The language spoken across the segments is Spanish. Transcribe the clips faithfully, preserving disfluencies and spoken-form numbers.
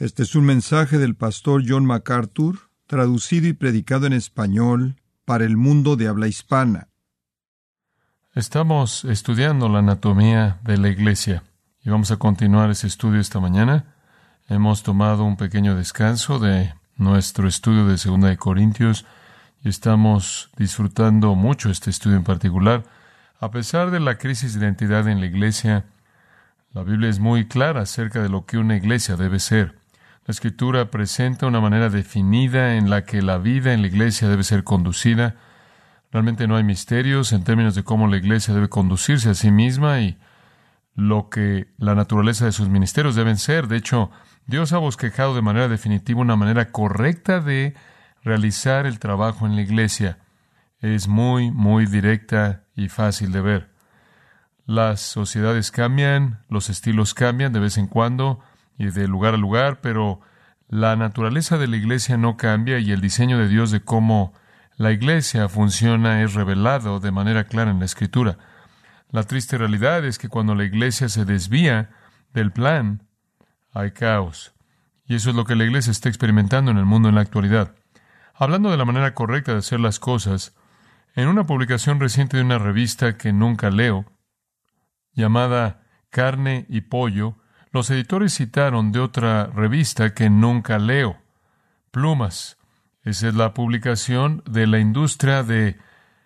Este es un mensaje del pastor John MacArthur, traducido y predicado en español para el mundo de habla hispana. Estamos estudiando la anatomía de la iglesia y vamos a continuar ese estudio esta mañana. Hemos tomado un pequeño descanso de nuestro estudio de Segunda de Corintios y estamos disfrutando mucho este estudio en particular. A pesar de la crisis de identidad en la iglesia, la Biblia es muy clara acerca de lo que una iglesia debe ser. La Escritura presenta una manera definida en la que la vida en la iglesia debe ser conducida. Realmente no hay misterios en términos de cómo la iglesia debe conducirse a sí misma y lo que la naturaleza de sus ministerios deben ser. De hecho, Dios ha bosquejado de manera definitiva una manera correcta de realizar el trabajo en la iglesia. Es muy, muy directa y fácil de ver. Las sociedades cambian, los estilos cambian de vez en cuando y de lugar a lugar, pero la naturaleza de la iglesia no cambia y el diseño de Dios de cómo la iglesia funciona es revelado de manera clara en la Escritura. La triste realidad es que cuando la iglesia se desvía del plan, hay caos. Y eso es lo que la iglesia está experimentando en el mundo en la actualidad. Hablando de la manera correcta de hacer las cosas, en una publicación reciente de una revista que nunca leo, llamada Carne y Pollo, los editores citaron de otra revista que nunca leo, Plumas. Esa es la publicación de la industria de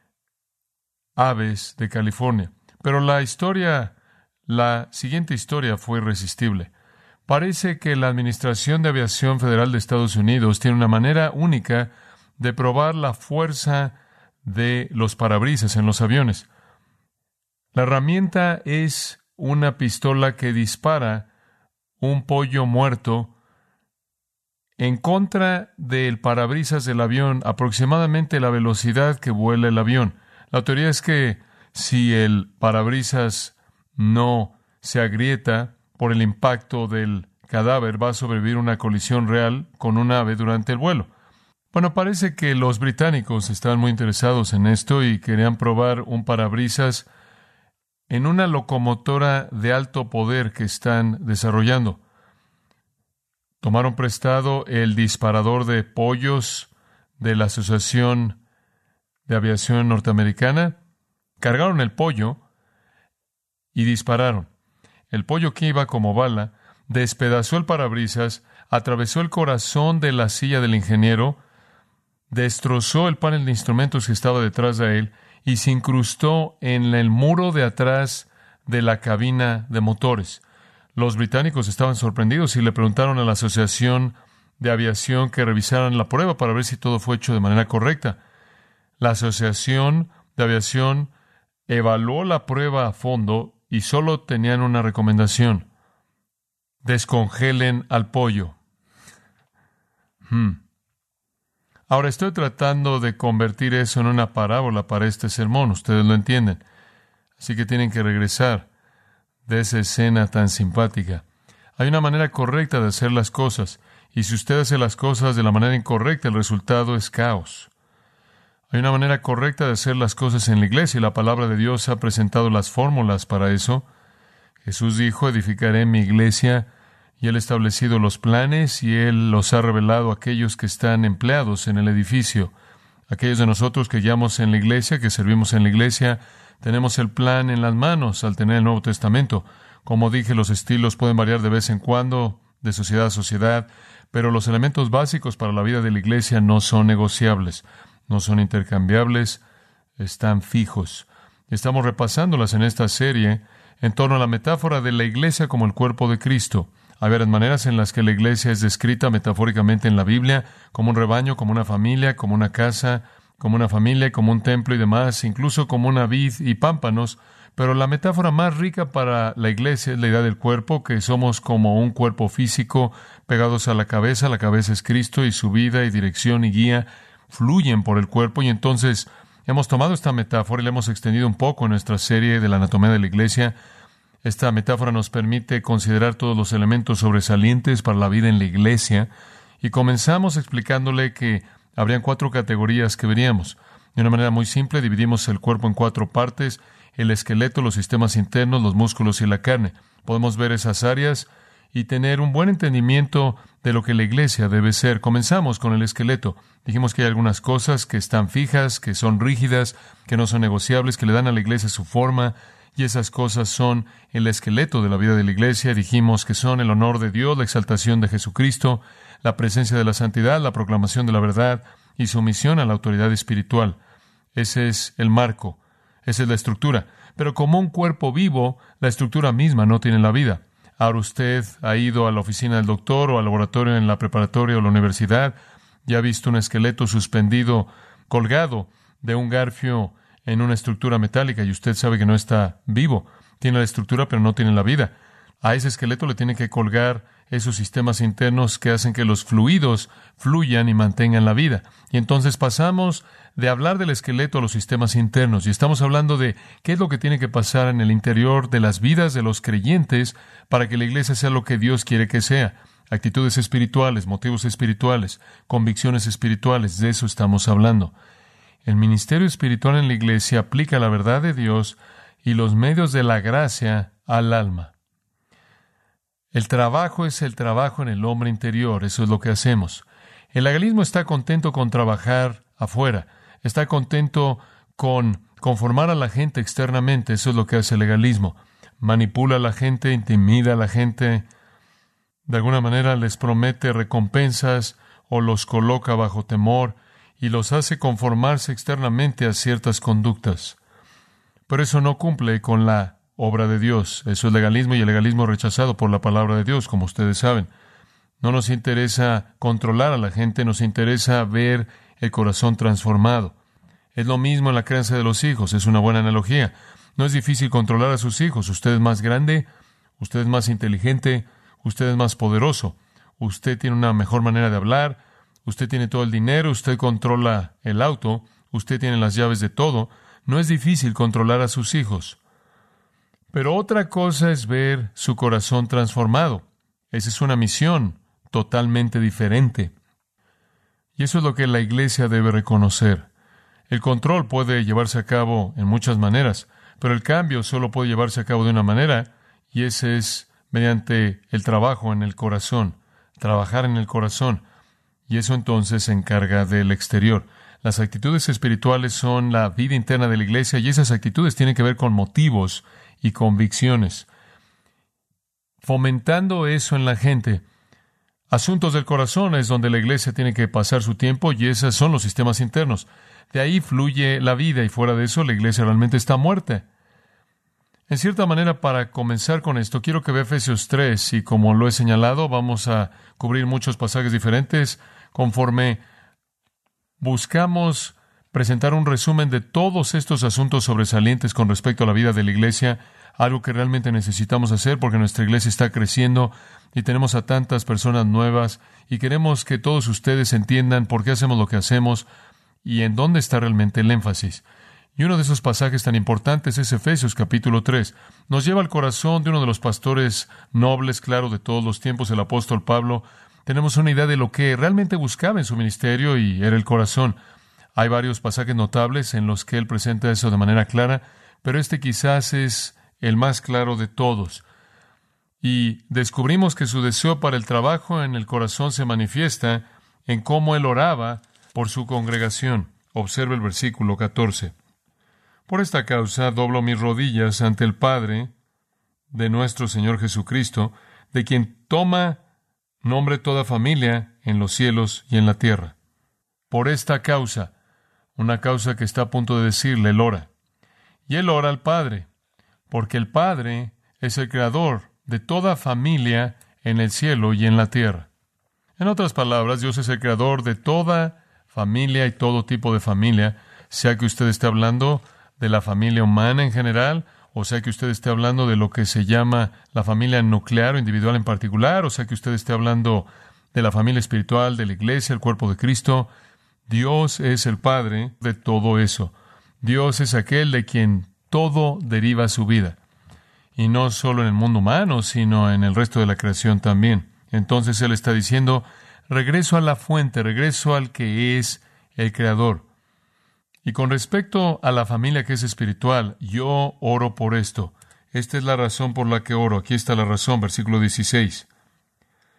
aves de California. Pero la historia, la siguiente historia fue irresistible. Parece que la Administración de Aviación Federal de Estados Unidos tiene una manera única de probar la fuerza de los parabrisas en los aviones. La herramienta es una pistola que dispara un pollo muerto en contra del parabrisas del avión, aproximadamente la velocidad que vuela el avión. La teoría es que si el parabrisas no se agrieta por el impacto del cadáver, va a sobrevivir una colisión real con un ave durante el vuelo. Bueno, parece que los británicos estaban muy interesados en esto y querían probar un parabrisas en una locomotora de alto poder que están desarrollando. Tomaron prestado el disparador de pollos de la Asociación de Aviación Norteamericana, cargaron el pollo y dispararon. El pollo que iba como bala despedazó el parabrisas, atravesó el corazón de la silla del ingeniero, destrozó el panel de instrumentos que estaba detrás de él y se incrustó en el muro de atrás de la cabina de motores. Los británicos estaban sorprendidos y le preguntaron a la Asociación de Aviación que revisaran la prueba para ver si todo fue hecho de manera correcta. La Asociación de Aviación evaluó la prueba a fondo y solo tenían una recomendación: descongelen al pollo. Hmm. Ahora estoy tratando de convertir eso en una parábola para este sermón, ustedes lo entienden. Así que tienen que regresar de esa escena tan simpática. Hay una manera correcta de hacer las cosas, y si usted hace las cosas de la manera incorrecta, el resultado es caos. Hay una manera correcta de hacer las cosas en la iglesia, y la palabra de Dios ha presentado las fórmulas para eso. Jesús dijo: edificaré mi iglesia, y Él ha establecido los planes, y Él los ha revelado a aquellos que están empleados en el edificio. Aquellos de nosotros que guiamos en la iglesia, que servimos en la iglesia, tenemos el plan en las manos al tener el Nuevo Testamento. Como dije, los estilos pueden variar de vez en cuando, de sociedad a sociedad, pero los elementos básicos para la vida de la iglesia no son negociables, no son intercambiables, están fijos. Estamos repasándolas en esta serie en torno a la metáfora de la iglesia como el cuerpo de Cristo. Hay varias maneras en las que la iglesia es descrita metafóricamente en la Biblia, como un rebaño, como una familia, como una casa, como una familia, como un templo y demás, incluso como una vid y pámpanos. Pero la metáfora más rica para la iglesia es la idea del cuerpo, que somos como un cuerpo físico pegados a la cabeza. La cabeza es Cristo y su vida y dirección y guía fluyen por el cuerpo. Y entonces hemos tomado esta metáfora y la hemos extendido un poco en nuestra serie de la anatomía de la iglesia. Esta metáfora nos permite considerar todos los elementos sobresalientes para la vida en la iglesia y comenzamos explicándole que habrían cuatro categorías que veríamos. De una manera muy simple, dividimos el cuerpo en cuatro partes: el esqueleto, los sistemas internos, los músculos y la carne. Podemos ver esas áreas y tener un buen entendimiento de lo que la iglesia debe ser. Comenzamos con el esqueleto. Dijimos que hay algunas cosas que están fijas, que son rígidas, que no son negociables, que le dan a la iglesia su forma, y esas cosas son el esqueleto de la vida de la iglesia. Dijimos que son el honor de Dios, la exaltación de Jesucristo, la presencia de la santidad, la proclamación de la verdad y sumisión a la autoridad espiritual. Ese es el marco, esa es la estructura. Pero como un cuerpo vivo, la estructura misma no tiene la vida. Ahora usted ha ido a la oficina del doctor o al laboratorio en la preparatoria o la universidad y ha visto un esqueleto suspendido, colgado de un garfio en una estructura metálica, y usted sabe que no está vivo. Tiene la estructura, pero no tiene la vida. A ese esqueleto le tiene que colgar esos sistemas internos que hacen que los fluidos fluyan y mantengan la vida. Y entonces pasamos de hablar del esqueleto a los sistemas internos, y estamos hablando de qué es lo que tiene que pasar en el interior de las vidas de los creyentes para que la iglesia sea lo que Dios quiere que sea. Actitudes espirituales, motivos espirituales, convicciones espirituales, de eso estamos hablando. El ministerio espiritual en la iglesia aplica la verdad de Dios y los medios de la gracia al alma. El trabajo es el trabajo en el hombre interior, eso es lo que hacemos. El legalismo está contento con trabajar afuera, está contento con conformar a la gente externamente, eso es lo que hace el legalismo. Manipula a la gente, intimida a la gente, de alguna manera les promete recompensas o los coloca bajo temor y los hace conformarse externamente a ciertas conductas. Pero eso no cumple con la obra de Dios. Eso es legalismo, y el legalismo rechazado por la palabra de Dios, como ustedes saben. No nos interesa controlar a la gente, nos interesa ver el corazón transformado. Es lo mismo en la crianza de los hijos, es una buena analogía. No es difícil controlar a sus hijos. Usted es más grande, usted es más inteligente, usted es más poderoso, usted tiene una mejor manera de hablar, usted tiene todo el dinero, usted controla el auto, usted tiene las llaves de todo. No es difícil controlar a sus hijos. Pero otra cosa es ver su corazón transformado. Esa es una misión totalmente diferente. Y eso es lo que la iglesia debe reconocer. El control puede llevarse a cabo en muchas maneras, pero el cambio solo puede llevarse a cabo de una manera, y ese es mediante el trabajo en el corazón, trabajar en el corazón. Y eso entonces se encarga del exterior. Las actitudes espirituales son la vida interna de la iglesia, y esas actitudes tienen que ver con motivos y convicciones. Fomentando eso en la gente. Asuntos del corazón es donde la iglesia tiene que pasar su tiempo, y esos son los sistemas internos. De ahí fluye la vida, y fuera de eso la iglesia realmente está muerta. En cierta manera, para comenzar con esto, quiero que vea Efesios tres, y como lo he señalado, vamos a cubrir muchos pasajes diferentes conforme buscamos presentar un resumen de todos estos asuntos sobresalientes con respecto a la vida de la iglesia, algo que realmente necesitamos hacer porque nuestra iglesia está creciendo y tenemos a tantas personas nuevas, y queremos que todos ustedes entiendan por qué hacemos lo que hacemos y en dónde está realmente el énfasis. Y uno de esos pasajes tan importantes es Efesios capítulo tres. Nos lleva al corazón de uno de los pastores nobles, claro, de todos los tiempos, el apóstol Pablo. Tenemos una idea de lo que realmente buscaba en su ministerio, y era el corazón. Hay varios pasajes notables en los que él presenta eso de manera clara, pero este quizás es el más claro de todos. Y descubrimos que su deseo para el trabajo en el corazón se manifiesta en cómo él oraba por su congregación. Observe el versículo catorce. Por esta causa doblo mis rodillas ante el Padre de nuestro Señor Jesucristo, de quien toma nombre toda familia en los cielos y en la tierra. Por esta causa, una causa que está a punto de decirle, él ora. Y él ora al Padre, porque el Padre es el creador de toda familia en el cielo y en la tierra. En otras palabras, Dios es el creador de toda familia y todo tipo de familia, sea que usted esté hablando de la familia humana en general, o sea que usted esté hablando de lo que se llama la familia nuclear o individual en particular, o sea que usted esté hablando de la familia espiritual, de la iglesia, el cuerpo de Cristo. Dios es el Padre de todo eso. Dios es aquel de quien todo deriva su vida. Y no solo en el mundo humano, sino en el resto de la creación también. Entonces Él está diciendo, regreso a la fuente, regreso al que es el Creador. Y con respecto a la familia que es espiritual, yo oro por esto. Esta es la razón por la que oro. Aquí está la razón, versículo dieciséis.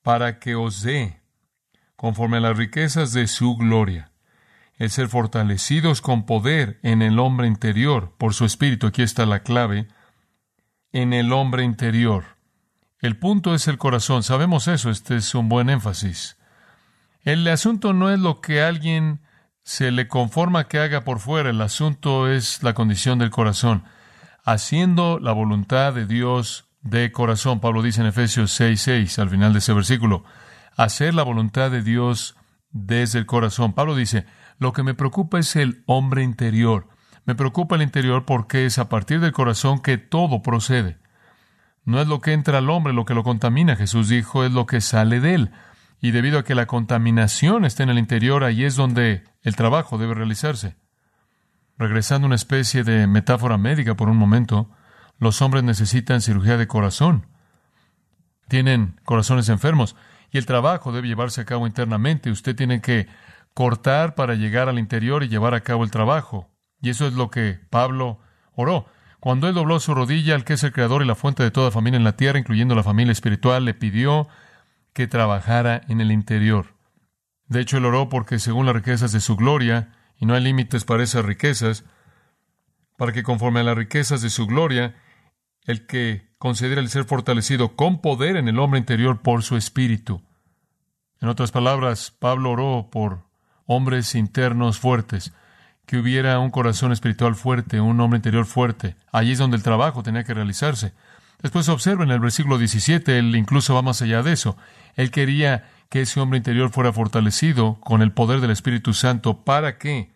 para que os dé, conforme a las riquezas de su gloria, el ser fortalecidos con poder en el hombre interior, por su espíritu. Aquí está la clave, en el hombre interior. El punto es el corazón. Sabemos eso, este es un buen énfasis. El asunto no es lo que a alguien se le conforma que haga por fuera, el asunto es la condición del corazón. Haciendo la voluntad de Dios de corazón. Pablo dice en Efesios seis seis, al final de ese versículo, hacer la voluntad de Dios desde el corazón. Pablo dice, lo que me preocupa es el hombre interior. Me preocupa el interior porque es a partir del corazón que todo procede. No es lo que entra al hombre lo que lo contamina. Jesús dijo, es lo que sale de él. Y debido a que la contaminación está en el interior, ahí es donde el trabajo debe realizarse. Regresando a una especie de metáfora médica por un momento, los hombres necesitan cirugía de corazón. Tienen corazones enfermos y el trabajo debe llevarse a cabo internamente. Usted tiene que cortar para llegar al interior y llevar a cabo el trabajo. Y eso es lo que Pablo oró. Cuando él dobló su rodilla al que es el creador y la fuente de toda familia en la tierra, incluyendo la familia espiritual, le pidió que trabajara en el interior. De hecho, él oró porque según las riquezas de su gloria, y no hay límites para esas riquezas, para que conforme a las riquezas de su gloria, el que considera el ser fortalecido con poder en el hombre interior por su espíritu. En otras palabras, Pablo oró por hombres internos fuertes, que hubiera un corazón espiritual fuerte, un hombre interior fuerte. Allí es donde el trabajo tenía que realizarse. Después observen el versículo diecisiete, él incluso va más allá de eso. Él quería que ese hombre interior fuera fortalecido con el poder del Espíritu Santo. ¿Para qué?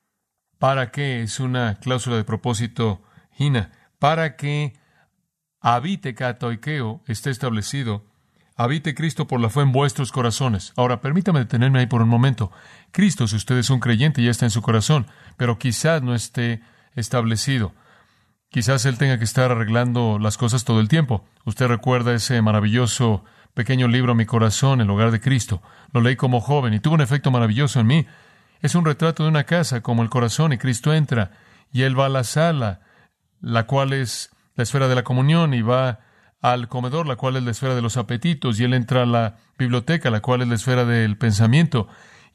¿Para qué? Es una cláusula de propósito hina. Para que habite katoikeo, esté establecido, habite Cristo por la fe en vuestros corazones. Ahora, permítame detenerme ahí por un momento. Cristo, si usted es un creyente, ya está en su corazón, pero quizás no esté establecido. Quizás Él tenga que estar arreglando las cosas todo el tiempo. Usted recuerda ese maravilloso pequeño libro, Mi corazón, el hogar de Cristo. Lo leí como joven y tuvo un efecto maravilloso en mí. Es un retrato de una casa como el corazón, y Cristo entra y Él va a la sala, la cual es la esfera de la comunión, y va al comedor, la cual es la esfera de los apetitos, y Él entra a la biblioteca, la cual es la esfera del pensamiento.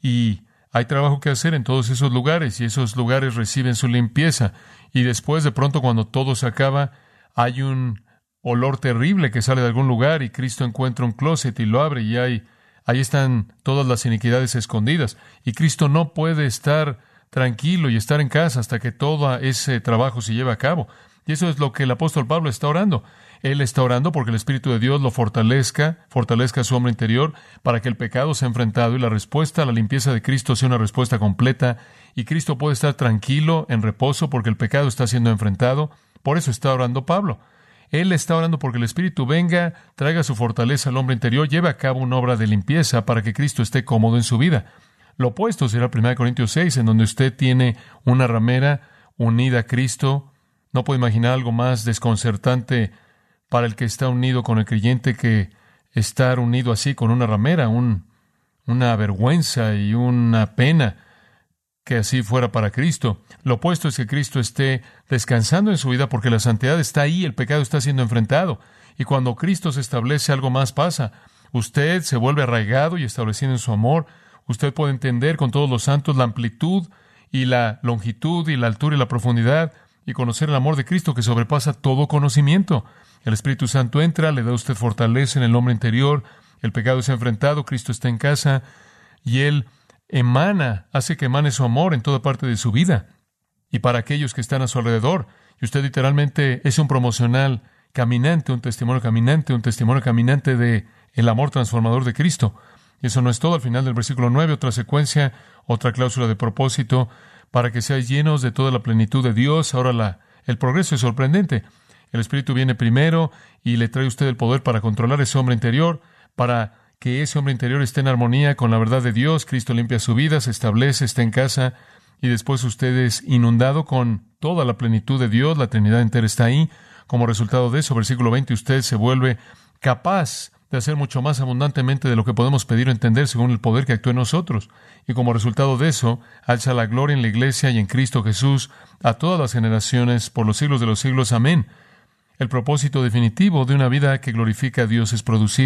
Y hay trabajo que hacer en todos esos lugares, y esos lugares reciben su limpieza. Y después, de pronto, cuando todo se acaba, hay un olor terrible que sale de algún lugar, y Cristo encuentra un closet y lo abre, y hay, ahí están todas las iniquidades escondidas. Y Cristo no puede estar tranquilo y estar en casa hasta que todo ese trabajo se lleve a cabo. Y eso es lo que el apóstol Pablo está orando. Él está orando porque el Espíritu de Dios lo fortalezca, fortalezca su hombre interior, para que el pecado sea enfrentado y la respuesta a la limpieza de Cristo sea una respuesta completa, y Cristo puede estar tranquilo, en reposo, porque el pecado está siendo enfrentado. Por eso está orando Pablo. Él está orando porque el Espíritu venga, traiga su fortaleza al hombre interior, lleve a cabo una obra de limpieza para que Cristo esté cómodo en su vida. Lo opuesto será primera Corintios seis, en donde usted tiene una ramera unida a Cristo. No puedo imaginar algo más desconcertante para el que está unido con el creyente que estar unido así con una ramera, un, una vergüenza y una pena que así fuera para Cristo. Lo opuesto es que Cristo esté descansando en su vida porque la santidad está ahí, el pecado está siendo enfrentado. Y cuando Cristo se establece, algo más pasa. Usted se vuelve arraigado y establecido en su amor. Usted puede entender con todos los santos la amplitud y la longitud y la altura y la profundidad, y conocer el amor de Cristo que sobrepasa todo conocimiento. El Espíritu Santo entra, le da a usted fortaleza en el hombre interior, el pecado es enfrentado, Cristo está en casa, y Él emana, hace que emane su amor en toda parte de su vida, y para aquellos que están a su alrededor. Y usted literalmente es un promocional caminante, un testimonio caminante, un testimonio caminante de el amor transformador de Cristo. Y eso no es todo. Al final del versículo nueve, otra secuencia, otra cláusula de propósito, para que seáis llenos de toda la plenitud de Dios. Ahora la, el progreso es sorprendente. El Espíritu viene primero y le trae a usted el poder para controlar ese hombre interior, para que ese hombre interior esté en armonía con la verdad de Dios. Cristo limpia su vida, se establece, está en casa, y después usted es inundado con toda la plenitud de Dios. La Trinidad entera está ahí. Como resultado de eso, versículo veinte, usted se vuelve capaz de hacer mucho más abundantemente de lo que podemos pedir o entender según el poder que actúa en nosotros. Y como resultado de eso, alza la gloria en la Iglesia y en Cristo Jesús a todas las generaciones por los siglos de los siglos. Amén. El propósito definitivo de una vida que glorifica a Dios es producido.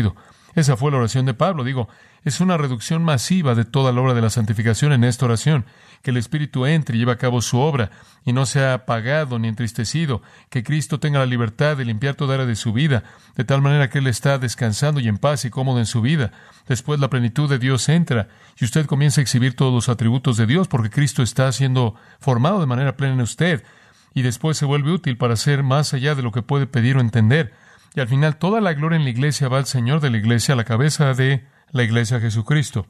Esa fue la oración de Pablo. Digo, es una reducción masiva de toda la obra de la santificación en esta oración. Que el Espíritu entre y lleve a cabo su obra y no sea apagado ni entristecido. Que Cristo tenga la libertad de limpiar toda área de su vida, de tal manera que Él está descansando y en paz y cómodo en su vida. Después la plenitud de Dios entra y usted comienza a exhibir todos los atributos de Dios porque Cristo está siendo formado de manera plena en usted. Y después se vuelve útil para hacer más allá de lo que puede pedir o entender. Y al final, toda la gloria en la iglesia va al Señor de la iglesia, a la cabeza de la iglesia, Jesucristo.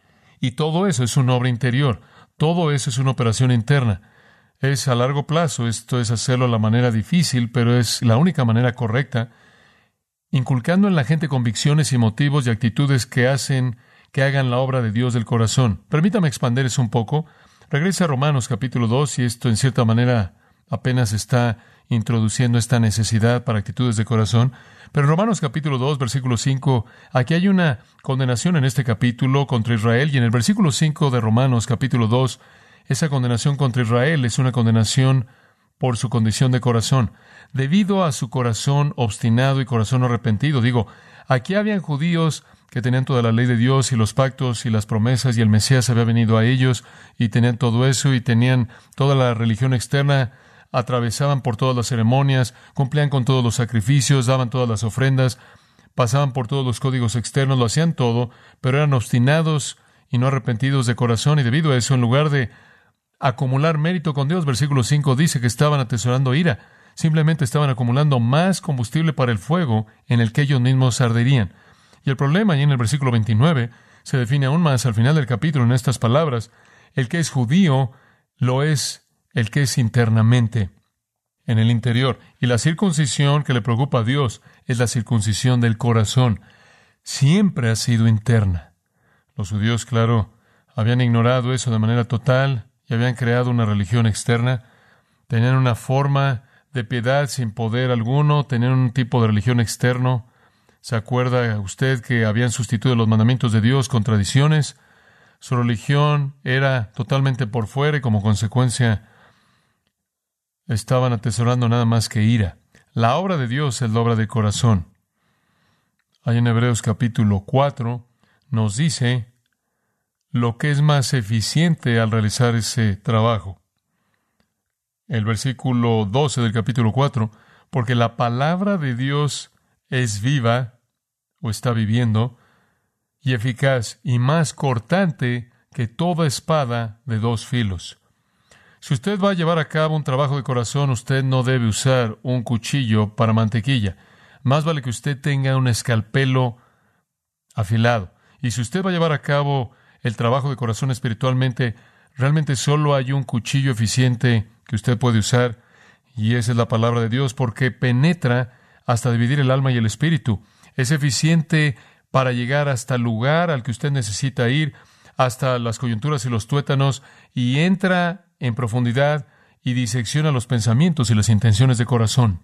Y todo eso es una obra interior. Todo eso es una operación interna. Es a largo plazo. Esto es hacerlo a la manera difícil, pero es la única manera correcta. Inculcando en la gente convicciones y motivos y actitudes que hacen que hagan la obra de Dios del corazón. Permítame expandir eso un poco. Regrese a Romanos capítulo dos, y esto en cierta manera apenas está introduciendo esta necesidad para actitudes de corazón. Pero en Romanos capítulo dos, versículo cinco, aquí hay una condenación en este capítulo contra Israel, y en el versículo cinco de Romanos capítulo dos, esa condenación contra Israel es una condenación por su condición de corazón, debido a su corazón obstinado y corazón arrepentido. Digo, aquí habían judíos que tenían toda la ley de Dios y los pactos y las promesas, y el Mesías había venido a ellos, y tenían todo eso, y tenían toda la religión externa, atravesaban por todas las ceremonias, cumplían con todos los sacrificios, daban todas las ofrendas, pasaban por todos los códigos externos, lo hacían todo, pero eran obstinados y no arrepentidos de corazón, y debido a eso, en lugar de acumular mérito con Dios, versículo cinco dice que estaban atesorando ira, simplemente estaban acumulando más combustible para el fuego en el que ellos mismos arderían. Y el problema, y en el versículo veintinueve, se define aún más al final del capítulo en estas palabras: el que es judío lo es el que es internamente, en el interior. Y la circuncisión que le preocupa a Dios es la circuncisión del corazón. Siempre ha sido interna. Los judíos, claro, habían ignorado eso de manera total y habían creado una religión externa. Tenían una forma de piedad sin poder alguno, tenían un tipo de religión externo. ¿Se acuerda usted que habían sustituido los mandamientos de Dios con tradiciones? Su religión era totalmente por fuera y como consecuencia estaban atesorando nada más que ira. La obra de Dios es la obra del corazón. Ahí en Hebreos capítulo cuatro nos dice lo que es más eficiente al realizar ese trabajo. El versículo doce del capítulo cuatro, porque la palabra de Dios es viva, o está viviendo, y eficaz, y más cortante que toda espada de dos filos. Si usted va a llevar a cabo un trabajo de corazón, usted no debe usar un cuchillo para mantequilla. Más vale que usted tenga un escalpelo afilado. Y si usted va a llevar a cabo el trabajo de corazón espiritualmente, realmente solo hay un cuchillo eficiente que usted puede usar, y esa es la palabra de Dios, porque penetra hasta dividir el alma y el espíritu. Es eficiente para llegar hasta el lugar al que usted necesita ir, hasta las coyunturas y los tuétanos, y entra en profundidad y disecciona los pensamientos y las intenciones de corazón.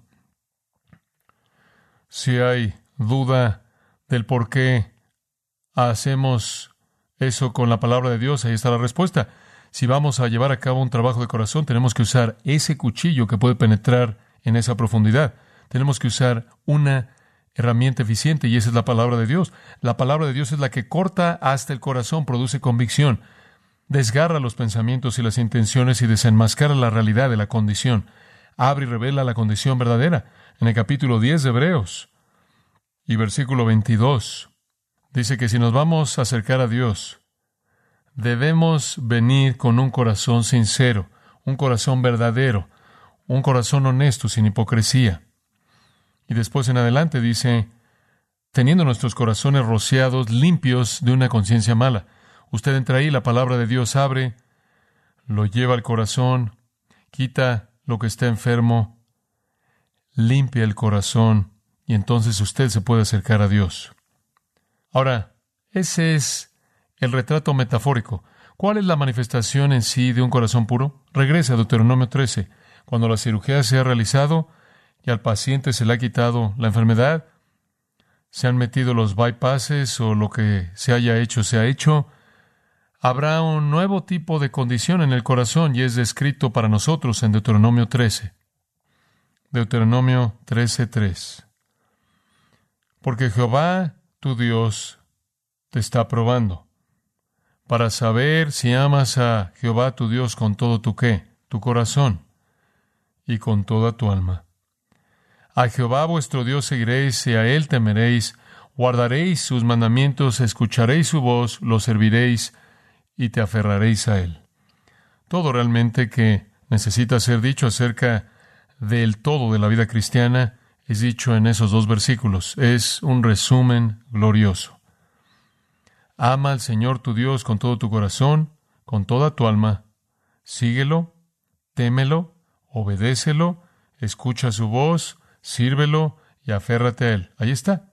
Si hay duda del por qué hacemos eso con la palabra de Dios, ahí está la respuesta. Si vamos a llevar a cabo un trabajo de corazón, tenemos que usar ese cuchillo que puede penetrar en esa profundidad. Tenemos que usar una herramienta eficiente, y esa es la palabra de Dios. La palabra de Dios es la que corta hasta el corazón, produce convicción, desgarra los pensamientos y las intenciones y desenmascara la realidad de la condición. Abre y revela la condición verdadera. En el capítulo diez de Hebreos y versículo veintidós, dice que si nos vamos a acercar a Dios, debemos venir con un corazón sincero, un corazón verdadero, un corazón honesto, sin hipocresía. Y después en adelante dice, teniendo nuestros corazones rociados, limpios de una conciencia mala. Usted entra ahí, la palabra de Dios abre, lo lleva al corazón, quita lo que está enfermo, limpia el corazón, y entonces usted se puede acercar a Dios. Ahora, ese es el retrato metafórico. ¿Cuál es la manifestación en sí de un corazón puro? Regresa a Deuteronomio trece. Cuando la cirugía se ha realizado y al paciente se le ha quitado la enfermedad, se han metido los bypasses o lo que se haya hecho, se ha hecho, habrá un nuevo tipo de condición en el corazón y es descrito para nosotros en Deuteronomio trece. Deuteronomio trece tres. Porque Jehová tu Dios te está probando para saber si amas a Jehová tu Dios con todo tu qué, tu corazón y con toda tu alma. A Jehová vuestro Dios seguiréis y a Él temeréis, guardaréis sus mandamientos, escucharéis su voz, lo serviréis y te aferraréis a Él. Todo realmente que necesita ser dicho acerca del todo de la vida cristiana es dicho en esos dos versículos. Es un resumen glorioso. Ama al Señor tu Dios con todo tu corazón, con toda tu alma. Síguelo, témelo, obedécelo, escucha su voz, sírvelo y aférrate a Él. Ahí está.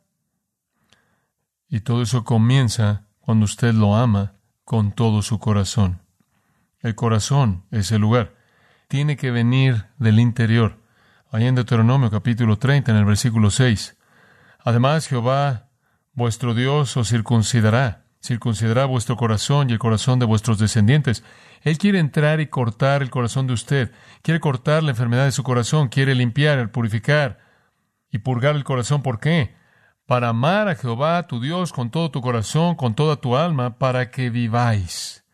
Y todo eso comienza cuando usted lo ama con todo su corazón. El corazón es el lugar. Tiene que venir del interior. Ahí en Deuteronomio capítulo treinta, en el versículo seis. Además, Jehová, vuestro Dios, os circuncidará. Circuncidará vuestro corazón y el corazón de vuestros descendientes. Él quiere entrar y cortar el corazón de usted. Quiere cortar la enfermedad de su corazón. Quiere limpiar, purificar y purgar el corazón. ¿Por qué? Para amar a Jehová, tu Dios, con todo tu corazón, con toda tu alma, para que viváis.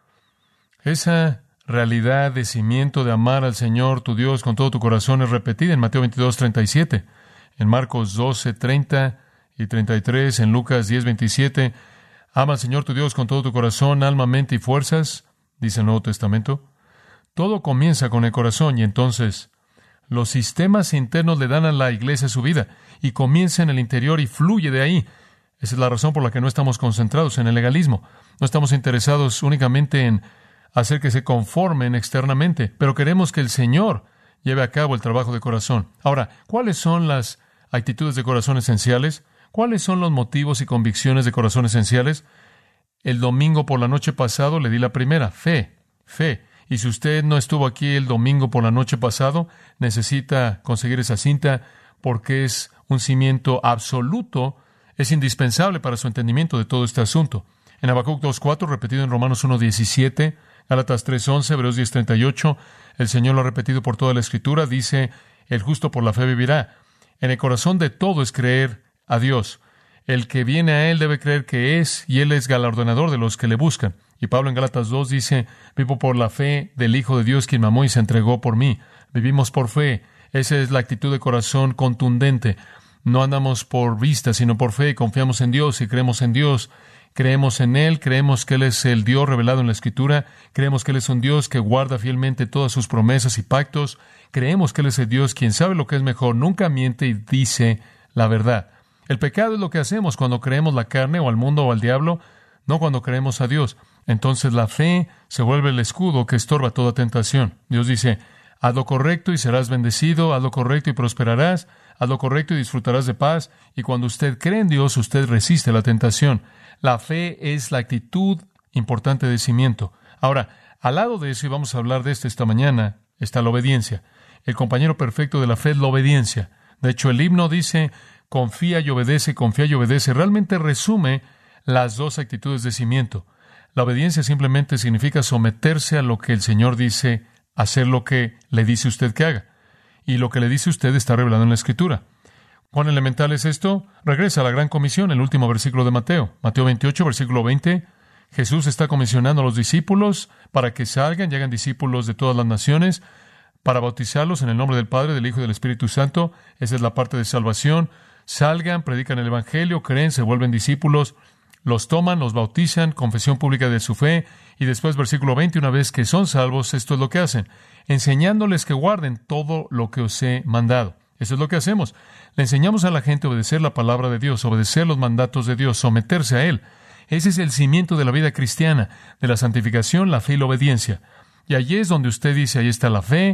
Esa realidad de cimiento de amar al Señor, tu Dios, con todo tu corazón es repetida en Mateo veintidós, treinta y siete, en Marcos doce, treinta y treinta y tres, en Lucas diez, veintisiete. Ama al Señor tu Dios con todo tu corazón, alma, mente y fuerzas, dice el Nuevo Testamento. Todo comienza con el corazón y entonces los sistemas internos le dan a la iglesia su vida y comienza en el interior y fluye de ahí. Esa es la razón por la que no estamos concentrados en el legalismo. No estamos interesados únicamente en hacer que se conformen externamente, pero queremos que el Señor lleve a cabo el trabajo de corazón. Ahora, ¿cuáles son las actitudes de corazón esenciales? ¿Cuáles son los motivos y convicciones de corazón esenciales? El domingo por la noche pasado le di la primera, fe, fe. Y si usted no estuvo aquí el domingo por la noche pasado, necesita conseguir esa cinta porque es un cimiento absoluto, es indispensable para su entendimiento de todo este asunto. En Habacuc dos cuatro, repetido en Romanos uno diecisiete, Gálatas tres once, Hebreos diez treinta y ocho, el Señor lo ha repetido por toda la Escritura, dice, el justo por la fe vivirá. En el corazón de todo es creer a Dios. El que viene a Él debe creer que es, y Él es galardonador de los que le buscan. Y Pablo en Gálatas dos dice, vivo por la fe del Hijo de Dios, quien me amó y se entregó por mí. Vivimos por fe. Esa es la actitud de corazón contundente. No andamos por vista, sino por fe. Confiamos en Dios y creemos en Dios. Creemos en Él, creemos que Él es el Dios revelado en la Escritura, creemos que Él es un Dios que guarda fielmente todas sus promesas y pactos, creemos que Él es el Dios quien sabe lo que es mejor, nunca miente y dice la verdad. El pecado es lo que hacemos cuando creemos la carne o al mundo o al diablo, no cuando creemos a Dios. Entonces la fe se vuelve el escudo que estorba toda tentación. Dios dice, haz lo correcto y serás bendecido, haz lo correcto y prosperarás, haz lo correcto y disfrutarás de paz. Y cuando usted cree en Dios, usted resiste la tentación. La fe es la actitud importante de cimiento. Ahora, al lado de eso, y vamos a hablar de esto esta mañana, está la obediencia. El compañero perfecto de la fe es la obediencia. De hecho, el himno dice, confía y obedece, confía y obedece. Realmente resume las dos actitudes de cimiento. La obediencia simplemente significa someterse a lo que el Señor dice, hacer lo que le dice usted que haga. Y lo que le dice usted está revelado en la Escritura. ¿Cuán elemental es esto? Regresa a la gran comisión, el último versículo de Mateo. Mateo veintiocho, versículo veinte. Jesús está comisionando a los discípulos para que salgan y hagan discípulos de todas las naciones, para bautizarlos en el nombre del Padre, del Hijo y del Espíritu Santo. Esa es la parte de salvación. Salgan, predican el Evangelio, creen, se vuelven discípulos, los toman, los bautizan, confesión pública de su fe, y después, versículo veinte, una vez que son salvos, esto es lo que hacen, enseñándoles que guarden todo lo que os he mandado. Eso es lo que hacemos. Le enseñamos a la gente a obedecer la palabra de Dios, obedecer los mandatos de Dios, someterse a Él. Ese es el cimiento de la vida cristiana, de la santificación, la fe y la obediencia. Y allí es donde usted dice, ahí está la fe.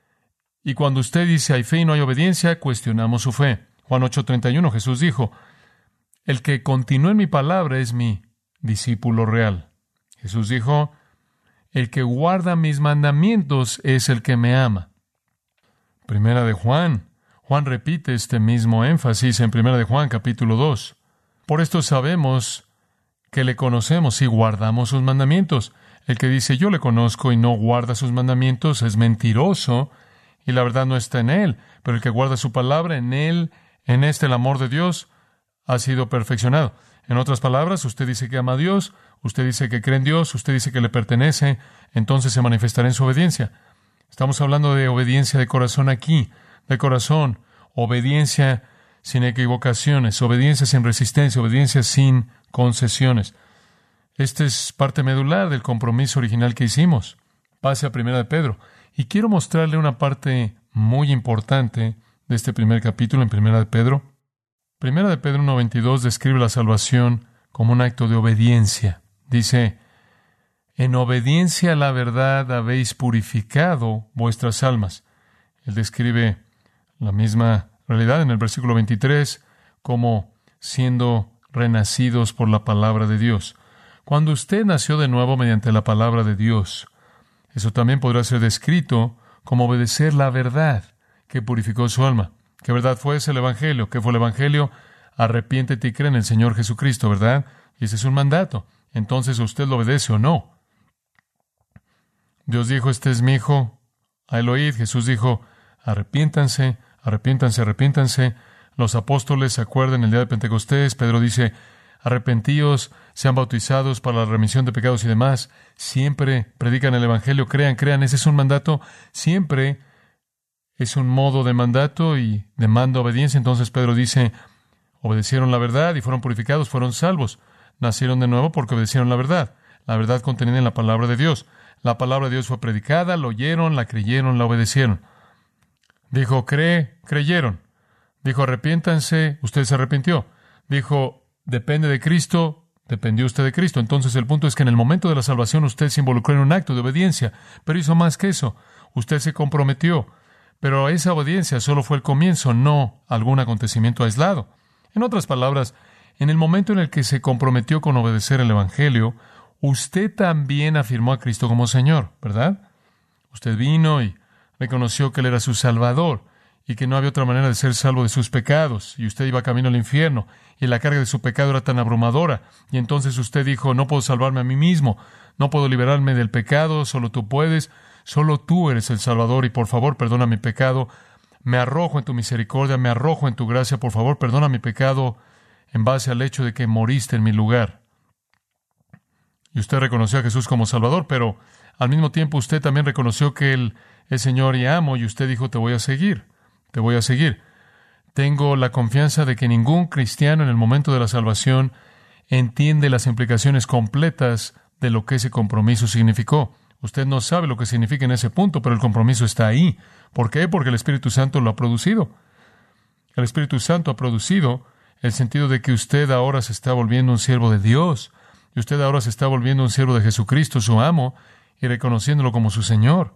Y cuando usted dice, hay fe y no hay obediencia, cuestionamos su fe. Juan ocho treinta y uno, Jesús dijo, el que continúa en mi palabra es mi discípulo real. Jesús dijo, el que guarda mis mandamientos es el que me ama. Primera de Juan. Juan repite este mismo énfasis en Primera de Juan, capítulo dos. Por esto sabemos que le conocemos si guardamos sus mandamientos. El que dice, yo le conozco y no guarda sus mandamientos, es mentiroso y la verdad no está en él. Pero el que guarda su palabra, en él, en este el amor de Dios. ha sido perfeccionado. En otras palabras, usted dice que ama a Dios, usted dice que cree en Dios, usted dice que le pertenece, entonces se manifestará en su obediencia. Estamos hablando de obediencia de corazón aquí, de corazón, obediencia sin equivocaciones, obediencia sin resistencia, obediencia sin concesiones. Esta es parte medular del compromiso original que hicimos. Pase a Primera de Pedro. Y quiero mostrarle una parte muy importante de este primer capítulo en Primera de Pedro. Primera de Pedro uno veintidós describe la salvación como un acto de obediencia. Dice, en obediencia a la verdad habéis purificado vuestras almas. Él describe la misma realidad en el versículo veintitrés como siendo renacidos por la palabra de Dios. Cuando usted nació de nuevo mediante la palabra de Dios, eso también podrá ser descrito como obedecer la verdad que purificó su alma. ¿Qué verdad fue? Es el Evangelio. ¿Qué fue el Evangelio? Arrepiéntete y cree en el Señor Jesucristo, ¿verdad? Y ese es un mandato. Entonces, ¿usted lo obedece o no? Dios dijo, este es mi hijo, a él oíd. Jesús dijo, arrepiéntanse, arrepiéntanse, arrepiéntanse. Los apóstoles se acuerdan el día de Pentecostés. Pedro dice, arrepentíos, sean bautizados para la remisión de pecados y demás. Siempre predican el Evangelio, crean, crean. Ese es un mandato. Siempre es un modo de mandato y demanda obediencia. Entonces Pedro dice, obedecieron la verdad y fueron purificados, fueron salvos. Nacieron de nuevo porque obedecieron la verdad. La verdad contenida en la palabra de Dios. La palabra de Dios fue predicada, la oyeron, la creyeron, la obedecieron. Dijo, cree, creyeron. Dijo, arrepiéntanse, usted se arrepintió. Dijo, depende de Cristo, dependió usted de Cristo. Entonces el punto es que en el momento de la salvación usted se involucró en un acto de obediencia, pero hizo más que eso. Usted se comprometió, pero esa obediencia solo fue el comienzo, no algún acontecimiento aislado. En otras palabras, en el momento en el que se comprometió con obedecer el Evangelio, usted también afirmó a Cristo como Señor, ¿verdad? Usted vino y reconoció que Él era su Salvador y que no había otra manera de ser salvo de sus pecados, y usted iba camino al infierno, y la carga de su pecado era tan abrumadora, y entonces usted dijo, no puedo salvarme a mí mismo, no puedo liberarme del pecado, solo tú puedes, solo tú eres el Salvador, y por favor perdona mi pecado, me arrojo en tu misericordia, me arrojo en tu gracia, por favor perdona mi pecado, en base al hecho de que moriste en mi lugar. Y usted reconoció a Jesús como Salvador, pero al mismo tiempo usted también reconoció que Él es Señor y amo, y usted dijo, te voy a seguir, te voy a seguir. Tengo la confianza de que ningún cristiano en el momento de la salvación entiende las implicaciones completas de lo que ese compromiso significó. Usted no sabe lo que significa en ese punto, pero el compromiso está ahí. ¿Por qué? Porque el Espíritu Santo lo ha producido. El Espíritu Santo ha producido el sentido de que usted ahora se está volviendo un siervo de Dios, y usted ahora se está volviendo un siervo de Jesucristo, su amo, y reconociéndolo como su Señor.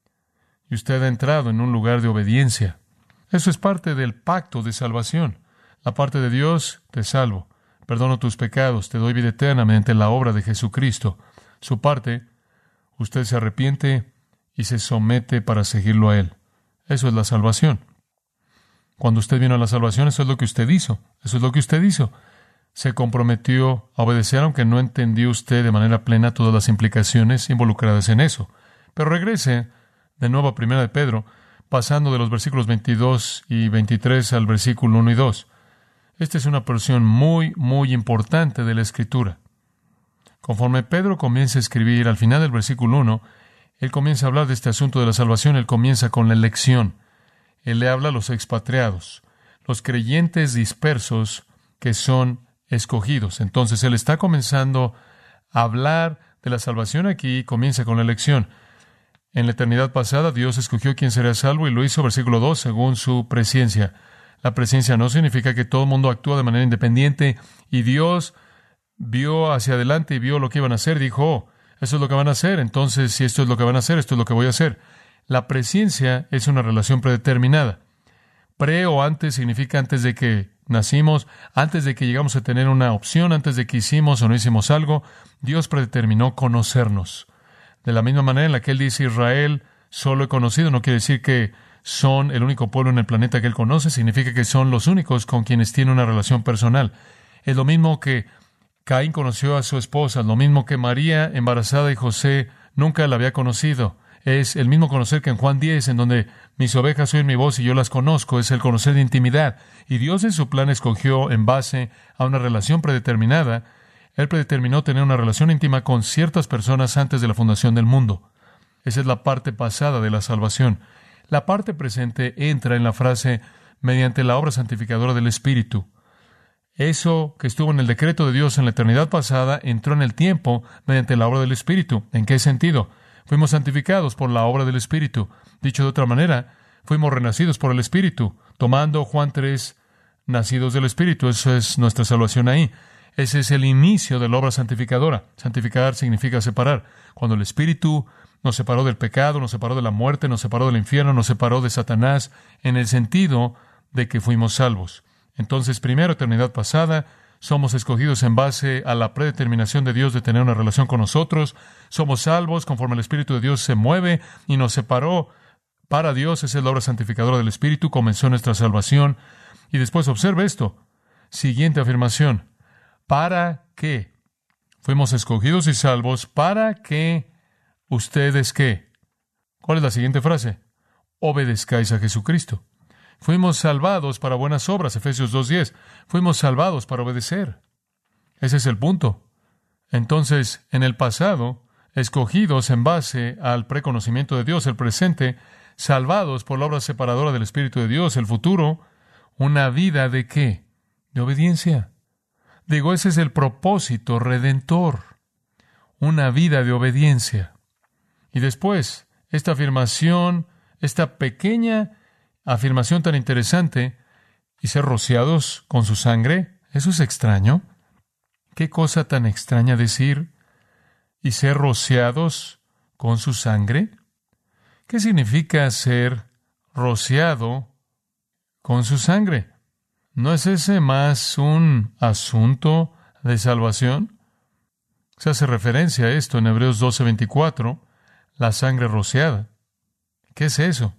Y usted ha entrado en un lugar de obediencia. Eso es parte del pacto de salvación. La parte de Dios, te salvo, perdono tus pecados, te doy vida eterna mediante la obra de Jesucristo. Su parte, usted se arrepiente y se somete para seguirlo a Él. Eso es la salvación. Cuando usted vino a la salvación, eso es lo que usted hizo. Eso es lo que usted hizo. Se comprometió a obedecer, aunque no entendió usted de manera plena todas las implicaciones involucradas en eso. Pero regrese de nuevo a Primera de Pedro, pasando de los versículos veintidós y veintitrés al versículo uno y dos. Esta es una porción muy, muy importante de la Escritura. Conforme Pedro comienza a escribir, al final del versículo uno, él comienza a hablar de este asunto de la salvación. Él comienza con la elección. Él le habla a los expatriados, los creyentes dispersos que son escogidos. Entonces, él está comenzando a hablar de la salvación aquí y comienza con la elección. En la eternidad pasada, Dios escogió quién sería salvo y lo hizo, versículo dos, según su presciencia. La presciencia no significa que todo el mundo actúa de manera independiente y Dios vio hacia adelante y vio lo que iban a hacer. Dijo, oh, eso es lo que van a hacer. Entonces, si esto es lo que van a hacer, esto es lo que voy a hacer. La presciencia es una relación predeterminada. Pre o antes significa antes de que nacimos, antes de que llegamos a tener una opción, antes de que hicimos o no hicimos algo. Dios predeterminó conocernos. De la misma manera en la que Él dice, Israel solo he conocido, no quiere decir que son el único pueblo en el planeta que Él conoce, significa que son los únicos con quienes tiene una relación personal. Es lo mismo que Caín conoció a su esposa, lo mismo que María, embarazada, y José nunca la había conocido. Es el mismo conocer que en Juan diez, en donde mis ovejas oyen mi voz y yo las conozco, es el conocer de intimidad. Y Dios en su plan escogió en base a una relación predeterminada. Él predeterminó tener una relación íntima con ciertas personas antes de la fundación del mundo. Esa es la parte pasada de la salvación. La parte presente entra en la frase mediante la obra santificadora del Espíritu. Eso que estuvo en el decreto de Dios en la eternidad pasada entró en el tiempo mediante la obra del Espíritu. ¿En qué sentido? Fuimos santificados por la obra del Espíritu. Dicho de otra manera, fuimos renacidos por el Espíritu. Tomando Juan tres, nacidos del Espíritu. Eso es nuestra salvación ahí. Ese es el inicio de la obra santificadora. Santificar significa separar. Cuando el Espíritu nos separó del pecado, nos separó de la muerte, nos separó del infierno, nos separó de Satanás, en el sentido de que fuimos salvos. Entonces, primero, eternidad pasada, somos escogidos en base a la predeterminación de Dios de tener una relación con nosotros. Somos salvos conforme el Espíritu de Dios se mueve y nos separó para Dios. Esa es la obra santificadora del Espíritu. Comenzó nuestra salvación. Y después observe esto. Siguiente afirmación. ¿Para qué? Fuimos escogidos y salvos para que ustedes, ¿qué? ¿Cuál es la siguiente frase? Obedezcáis a Jesucristo. Fuimos salvados para buenas obras, Efesios dos diez. Fuimos salvados para obedecer. Ese es el punto. Entonces, en el pasado, escogidos en base al preconocimiento de Dios, el presente, salvados por la obra separadora del Espíritu de Dios, el futuro, una vida ¿de qué? De obediencia. Digo, ese es el propósito redentor. Una vida de obediencia. Y después, esta afirmación, esta pequeña afirmación tan interesante, y ser rociados con su sangre, ¿eso es extraño? ¿Qué cosa tan extraña decir? ¿Y ser rociados con su sangre? ¿Qué significa ser rociado con su sangre? ¿No es ese más un asunto de salvación? Se hace referencia a esto en Hebreos doce veinticuatro, la sangre rociada. ¿Qué es eso?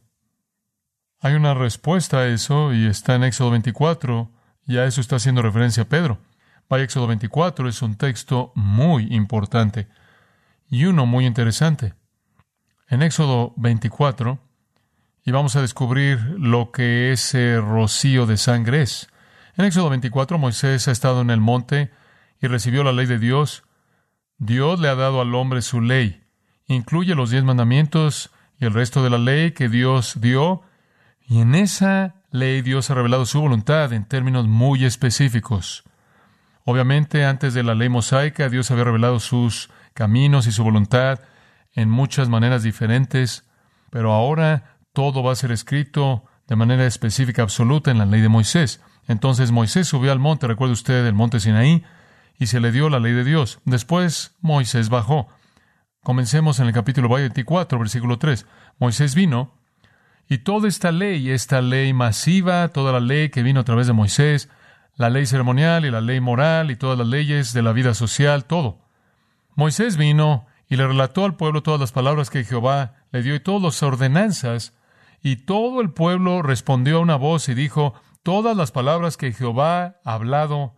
Hay una respuesta a eso y está en Éxodo veinticuatro, y a eso está haciendo referencia Pedro. Vaya, Éxodo veinticuatro es un texto muy importante y uno muy interesante. En Éxodo veinticuatro, y vamos a descubrir lo que ese rocío de sangre es. En Éxodo veinticuatro, Moisés ha estado en el monte y recibió la ley de Dios. Dios le ha dado al hombre su ley. Incluye los diez mandamientos y el resto de la ley que Dios dio. Y en esa ley Dios ha revelado su voluntad en términos muy específicos. Obviamente, antes de la ley mosaica, Dios había revelado sus caminos y su voluntad en muchas maneras diferentes, pero ahora todo va a ser escrito de manera específica absoluta en la ley de Moisés. Entonces Moisés subió al monte, recuerde usted, el monte Sinaí, y se le dio la ley de Dios. Después Moisés bajó. Comencemos en el capítulo veinticuatro, versículo tres. Moisés vino, y toda esta ley, esta ley masiva, toda la ley que vino a través de Moisés, la ley ceremonial y la ley moral y todas las leyes de la vida social, todo. Moisés vino y le relató al pueblo todas las palabras que Jehová le dio y todas las ordenanzas, y todo el pueblo respondió a una voz y dijo, todas las palabras que Jehová ha hablado,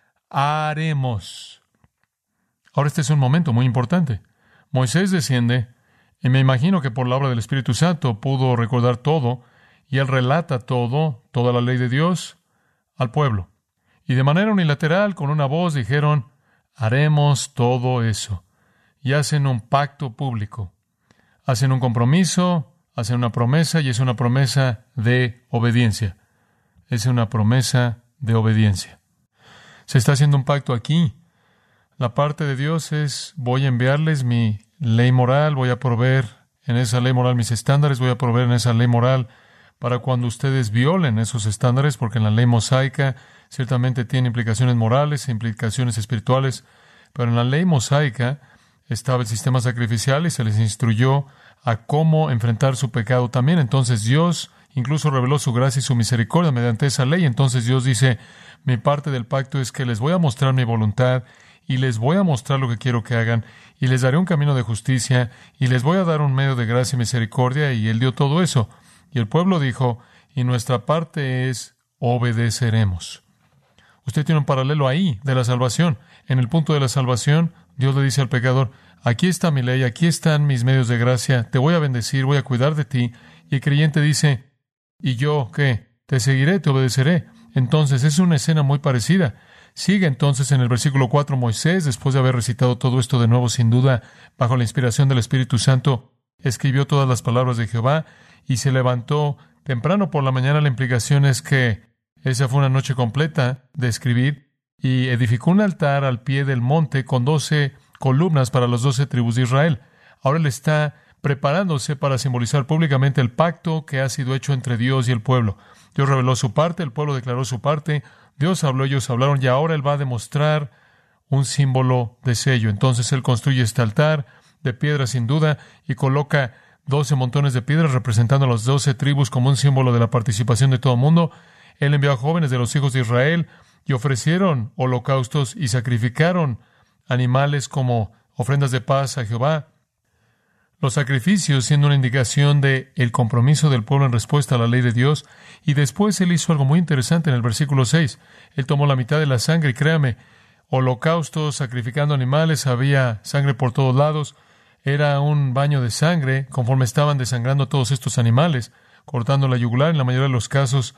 haremos. Ahora este es un momento muy importante. Moisés desciende, y me imagino que por la obra del Espíritu Santo pudo recordar todo, y él relata todo, toda la ley de Dios, al pueblo. Y de manera unilateral, con una voz, dijeron, haremos todo eso. Y hacen un pacto público. Hacen un compromiso, hacen una promesa, y es una promesa de obediencia. Es una promesa de obediencia. Se está haciendo un pacto aquí. La parte de Dios es, voy a enviarles mi ley moral, voy a proveer en esa ley moral mis estándares, voy a proveer en esa ley moral para cuando ustedes violen esos estándares, porque en la ley mosaica ciertamente tiene implicaciones morales e implicaciones espirituales, pero en la ley mosaica estaba el sistema sacrificial y se les instruyó a cómo enfrentar su pecado también. Entonces Dios incluso reveló su gracia y su misericordia mediante esa ley. Entonces Dios dice, mi parte del pacto es que les voy a mostrar mi voluntad y les voy a mostrar lo que quiero que hagan y les daré un camino de justicia y les voy a dar un medio de gracia y misericordia, y Él dio todo eso. Y el pueblo dijo, y nuestra parte es obedeceremos. Usted tiene un paralelo ahí de la salvación. En el punto de la salvación, Dios le dice al pecador, aquí está mi ley, aquí están mis medios de gracia, te voy a bendecir, voy a cuidar de ti. Y el creyente dice, ¿y yo qué? Te seguiré, te obedeceré. Entonces es una escena muy parecida. Sigue entonces en el versículo cuatro Moisés, después de haber recitado todo esto de nuevo, sin duda, bajo la inspiración del Espíritu Santo, escribió todas las palabras de Jehová y se levantó temprano por la mañana. La implicación es que esa fue una noche completa de escribir y edificó un altar al pie del monte con doce columnas para las doce tribus de Israel. Ahora él está preparándose para simbolizar públicamente el pacto que ha sido hecho entre Dios y el pueblo. Dios reveló su parte, el pueblo declaró su parte, Dios habló, ellos hablaron, y ahora Él va a demostrar un símbolo de sello. Entonces Él construye este altar de piedra sin duda y coloca doce montones de piedras representando a las doce tribus como un símbolo de la participación de todo el mundo. Él envió a jóvenes de los hijos de Israel y ofrecieron holocaustos y sacrificaron animales como ofrendas de paz a Jehová. Los sacrificios siendo una indicación de el compromiso del pueblo en respuesta a la ley de Dios. Y después Él hizo algo muy interesante en el versículo seis. Él tomó la mitad de la sangre, y créame, holocaustos, sacrificando animales, había sangre por todos lados. Era un baño de sangre conforme estaban desangrando todos estos animales, cortando la yugular en la mayoría de los casos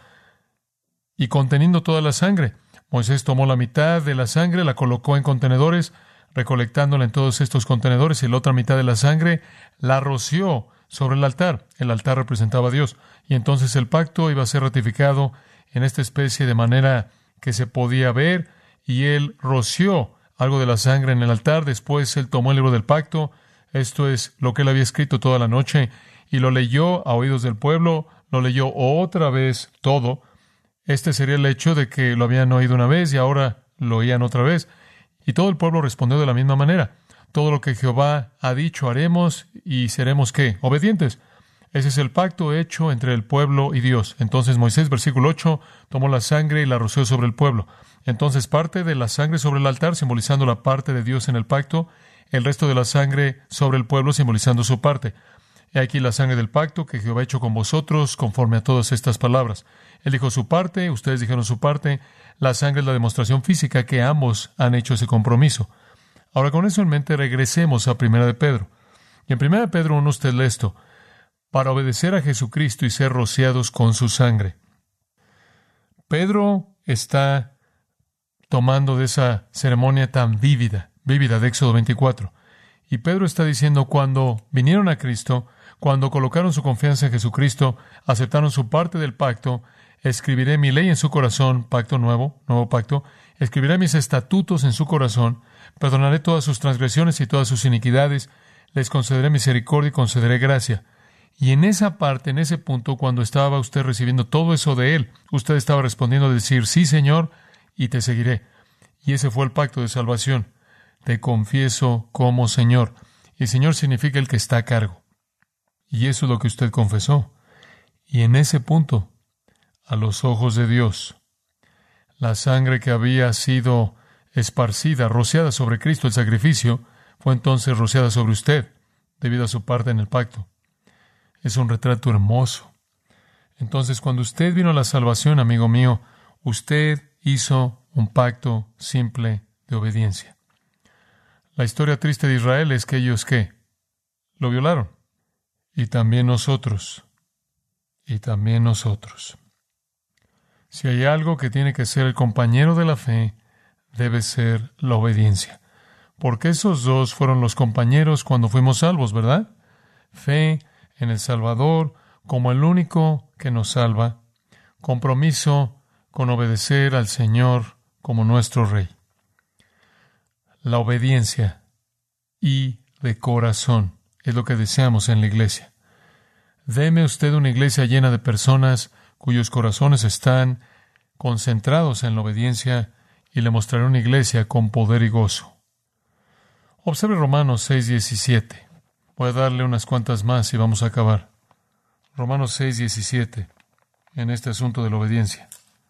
y conteniendo toda la sangre. Moisés tomó la mitad de la sangre, la colocó en contenedores, recolectándola en todos estos contenedores, y la otra mitad de la sangre la roció sobre el altar. El altar representaba a Dios. Y entonces el pacto iba a ser ratificado en esta especie de manera que se podía ver, y él roció algo de la sangre en el altar. Después él tomó el libro del pacto, esto es lo que él había escrito toda la noche, y lo leyó a oídos del pueblo, lo leyó otra vez todo. Este sería el hecho de que lo habían oído una vez y ahora lo oían otra vez. Y todo el pueblo respondió de la misma manera. Todo lo que Jehová ha dicho haremos, y seremos ¿qué? Obedientes. Ese es el pacto hecho entre el pueblo y Dios. Entonces Moisés, versículo ocho, tomó la sangre y la roció sobre el pueblo. Entonces parte de la sangre sobre el altar, simbolizando la parte de Dios en el pacto, el resto de la sangre sobre el pueblo, simbolizando su parte. He aquí la sangre del pacto que Jehová ha hecho con vosotros, conforme a todas estas palabras. Él dijo su parte, ustedes dijeron su parte. La sangre es la demostración física que ambos han hecho ese compromiso. Ahora, con eso en mente, regresemos a Primera de Pedro. Y en Primera de Pedro uno usted lee esto: para obedecer a Jesucristo y ser rociados con su sangre. Pedro está tomando de esa ceremonia tan vívida, vívida de Éxodo veinticuatro. Y Pedro está diciendo, cuando vinieron a Cristo, cuando colocaron su confianza en Jesucristo, aceptaron su parte del pacto, escribiré mi ley en su corazón, pacto nuevo, nuevo pacto, escribiré mis estatutos en su corazón, perdonaré todas sus transgresiones y todas sus iniquidades, les concederé misericordia y concederé gracia. Y en esa parte, en ese punto, cuando estaba usted recibiendo todo eso de Él, usted estaba respondiendo a decir, sí, Señor, y te seguiré. Y ese fue el pacto de salvación. Te confieso como Señor. Y Señor significa el que está a cargo. Y eso es lo que usted confesó. Y en ese punto, a los ojos de Dios, la sangre que había sido esparcida, rociada sobre Cristo, el sacrificio, fue entonces rociada sobre usted, debido a su parte en el pacto. Es un retrato hermoso. Entonces, cuando usted vino a la salvación, amigo mío, usted hizo un pacto simple de obediencia. La historia triste de Israel es que ellos, ¿qué? Lo violaron. Y también nosotros. Y también nosotros. Si hay algo que tiene que ser el compañero de la fe, debe ser la obediencia. Porque esos dos fueron los compañeros cuando fuimos salvos, ¿verdad? Fe en el Salvador como el único que nos salva. Compromiso con obedecer al Señor como nuestro Rey. La obediencia y de corazón es lo que deseamos en la iglesia. Deme usted una iglesia llena de personas cuyos corazones están concentrados en la obediencia, y le mostraré una iglesia con poder y gozo. Observe Romanos seis diecisiete. Voy a darle unas cuantas más y vamos a acabar. Romanos seis diecisiete, en este asunto de la obediencia.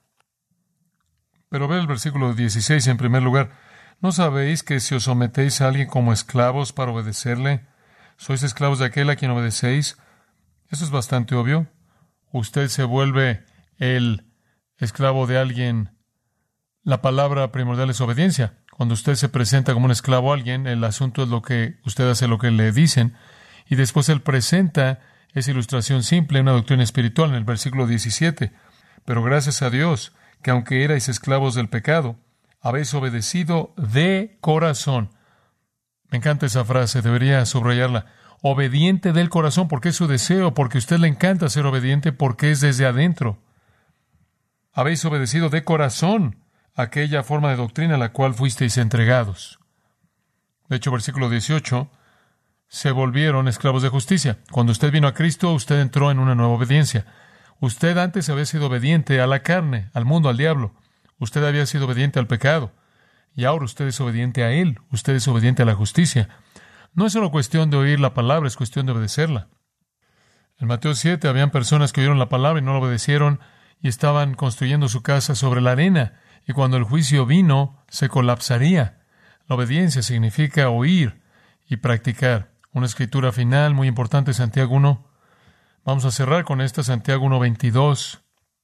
Pero ve el versículo dieciséis en primer lugar. ¿No sabéis que si os sometéis a alguien como esclavos para obedecerle, sois esclavos de aquel a quien obedecéis? Eso es bastante obvio. Usted se vuelve el esclavo de alguien. La palabra primordial es obediencia. Cuando usted se presenta como un esclavo a alguien, el asunto es lo que usted hace, lo que le dicen, y después él presenta esa ilustración simple, una doctrina espiritual en el versículo diecisiete. Pero gracias a Dios, que aunque erais esclavos del pecado, habéis obedecido de corazón. Me encanta esa frase, debería subrayarla. Obediente del corazón, porque es su deseo, porque a usted le encanta ser obediente, porque es desde adentro. Habéis obedecido de corazón aquella forma de doctrina a la cual fuisteis entregados. De hecho, versículo dieciocho, se volvieron esclavos de justicia. Cuando usted vino a Cristo, usted entró en una nueva obediencia. Usted antes había sido obediente a la carne, al mundo, al diablo. Usted había sido obediente al pecado. Y ahora usted es obediente a Él. Usted es obediente a la justicia. No es solo cuestión de oír la palabra, es cuestión de obedecerla. En Mateo siete habían personas que oyeron la palabra y no la obedecieron y estaban construyendo su casa sobre la arena. Y cuando el juicio vino, se colapsaría. La obediencia significa oír y practicar. Una escritura final muy importante, Santiago uno. Vamos a cerrar con esta, Santiago uno veintidós.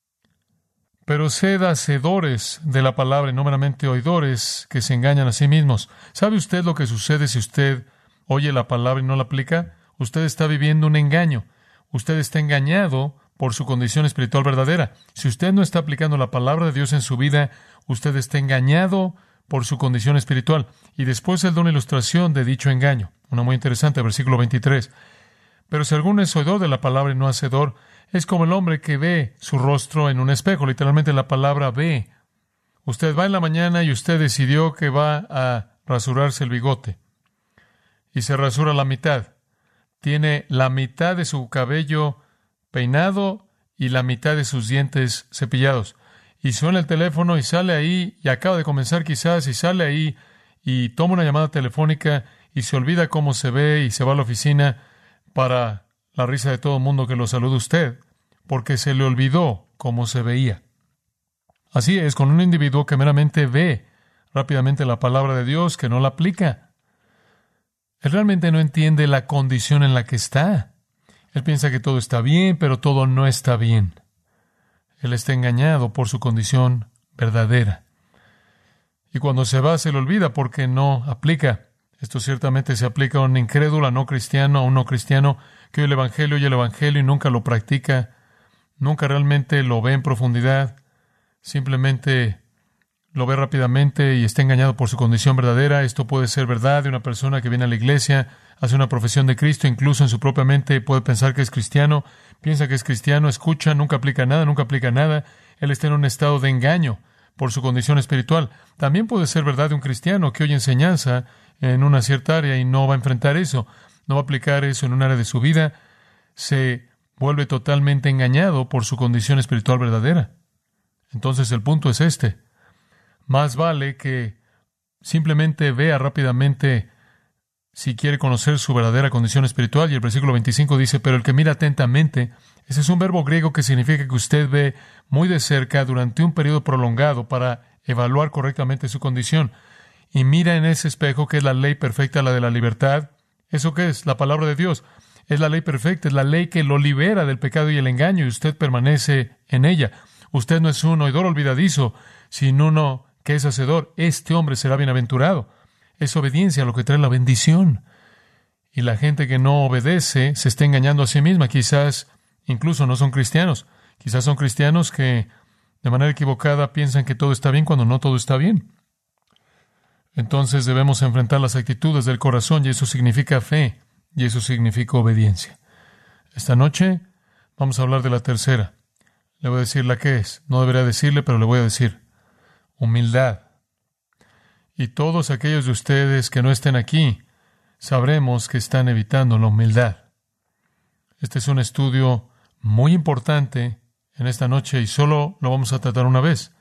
Pero sed hacedores de la palabra y no meramente oidores que se engañan a sí mismos. ¿Sabe usted lo que sucede si usted oye la palabra y no la aplica? Usted está viviendo un engaño. Usted está engañado por su condición espiritual verdadera. Si usted no está aplicando la palabra de Dios en su vida, usted está engañado por su condición espiritual. Y después él da una ilustración de dicho engaño. Una muy interesante, versículo veintitrés. Pero si alguno es oidor de la palabra y no hacedor, es como el hombre que ve su rostro en un espejo. Literalmente la palabra ve. Usted va en la mañana y usted decidió que va a rasurarse el bigote. Y se rasura la mitad. Tiene la mitad de su cabello peinado y la mitad de sus dientes cepillados. Y suena el teléfono y sale ahí, y acaba de comenzar quizás, y sale ahí, y toma una llamada telefónica, y se olvida cómo se ve, y se va a la oficina para la risa de todo el mundo que lo saluda usted, porque se le olvidó cómo se veía. Así es con un individuo que meramente ve rápidamente la palabra de Dios, que no la aplica. Él realmente no entiende la condición en la que está. Él piensa que todo está bien, pero todo no está bien. Él está engañado por su condición verdadera. Y cuando se va, se le olvida porque no aplica. Esto ciertamente se aplica a un incrédulo, a no cristiano, a un no cristiano que oye el Evangelio, oye el Evangelio y nunca lo practica, nunca realmente lo ve en profundidad, simplemente lo ve rápidamente y está engañado por su condición verdadera. Esto puede ser verdad de una persona que viene a la iglesia, hace una profesión de Cristo, incluso en su propia mente puede pensar que es cristiano, piensa que es cristiano, escucha, nunca aplica nada, nunca aplica nada. Él está en un estado de engaño por su condición espiritual. También puede ser verdad de un cristiano que oye enseñanza en una cierta área y no va a enfrentar eso, no va a aplicar eso en un área de su vida, se vuelve totalmente engañado por su condición espiritual verdadera. Entonces el punto es este: más vale que simplemente vea rápidamente si quiere conocer su verdadera condición espiritual. Y el versículo veinticinco dice, pero el que mira atentamente, ese es un verbo griego que significa que usted ve muy de cerca durante un periodo prolongado para evaluar correctamente su condición. Y mira en ese espejo que es la ley perfecta, la de la libertad. ¿Eso qué es? La palabra de Dios. Es la ley perfecta, es la ley que lo libera del pecado y el engaño, y usted permanece en ella. Usted no es un oidor olvidadizo, sino uno que es hacedor. Este hombre será bienaventurado. Es obediencia lo que trae la bendición. Y la gente que no obedece se está engañando a sí misma. Quizás incluso no son cristianos. Quizás son cristianos que de manera equivocada piensan que todo está bien cuando no todo está bien. Entonces debemos enfrentar las actitudes del corazón, y eso significa fe, y eso significa obediencia. Esta noche vamos a hablar de la tercera. Le voy a decir la que es. No debería decirle, pero le voy a decir. Humildad. Y todos aquellos de ustedes que no estén aquí, sabremos que están evitando la humildad. Este es un estudio muy importante en esta noche y solo lo vamos a tratar una vez.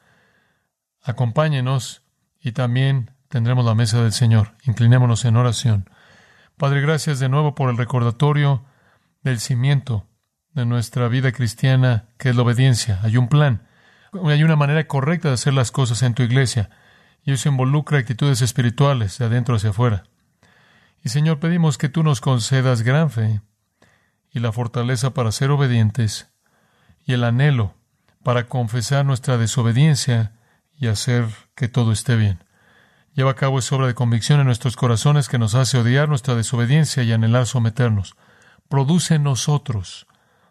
Acompáñenos y también tendremos la mesa del Señor. Inclinémonos en oración. Padre, gracias de nuevo por el recordatorio del cimiento de nuestra vida cristiana, que es la obediencia. Hay un plan, hay una manera correcta de hacer las cosas en tu iglesia, y eso involucra actitudes espirituales de adentro hacia afuera. Y Señor, pedimos que tú nos concedas gran fe y la fortaleza para ser obedientes y el anhelo para confesar nuestra desobediencia y hacer que todo esté bien. Lleva a cabo esa obra de convicción en nuestros corazones que nos hace odiar nuestra desobediencia y anhelar someternos. Produce en nosotros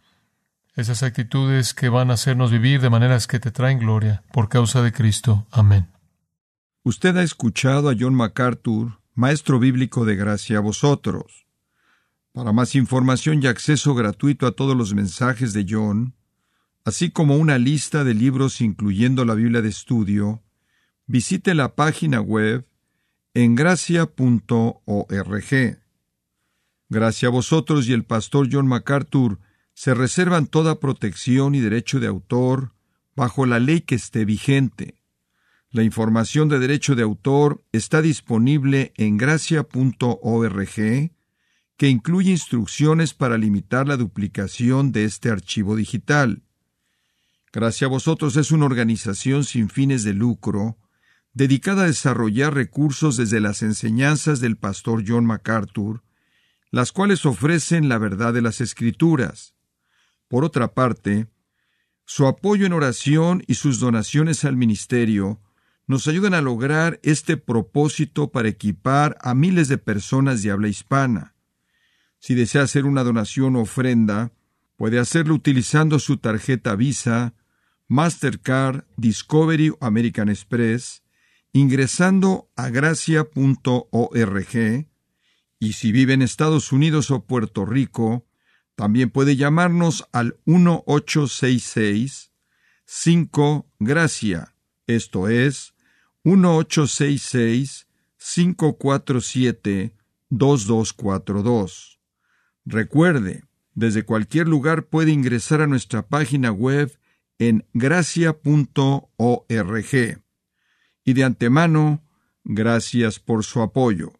esas actitudes que van a hacernos vivir de maneras que te traen gloria por causa de Cristo. Amén. Usted ha escuchado a John MacArthur, maestro bíblico de Gracia a Vosotros. Para más información y acceso gratuito a todos los mensajes de John, así como una lista de libros incluyendo la Biblia de estudio, visite la página web en gracia punto org. Gracia a Vosotros y el pastor John MacArthur se reservan toda protección y derecho de autor bajo la ley que esté vigente. La información de derecho de autor está disponible en gracia punto org, que incluye instrucciones para limitar la duplicación de este archivo digital. Gracia a Vosotros es una organización sin fines de lucro, dedicada a desarrollar recursos desde las enseñanzas del pastor John MacArthur, las cuales ofrecen la verdad de las Escrituras. Por otra parte, su apoyo en oración y sus donaciones al ministerio nos ayudan a lograr este propósito para equipar a miles de personas de habla hispana. Si desea hacer una donación o ofrenda, puede hacerlo utilizando su tarjeta Visa, Mastercard, Discovery o American Express, ingresando a gracia punto org, y si vive en Estados Unidos o Puerto Rico, también puede llamarnos al uno ocho seis seis cinco gracia, esto es, uno ocho seis seis cinco cuatro siete dos dos cuatro dos. Recuerde, desde cualquier lugar puede ingresar a nuestra página web en gracia punto org. Y de antemano, gracias por su apoyo.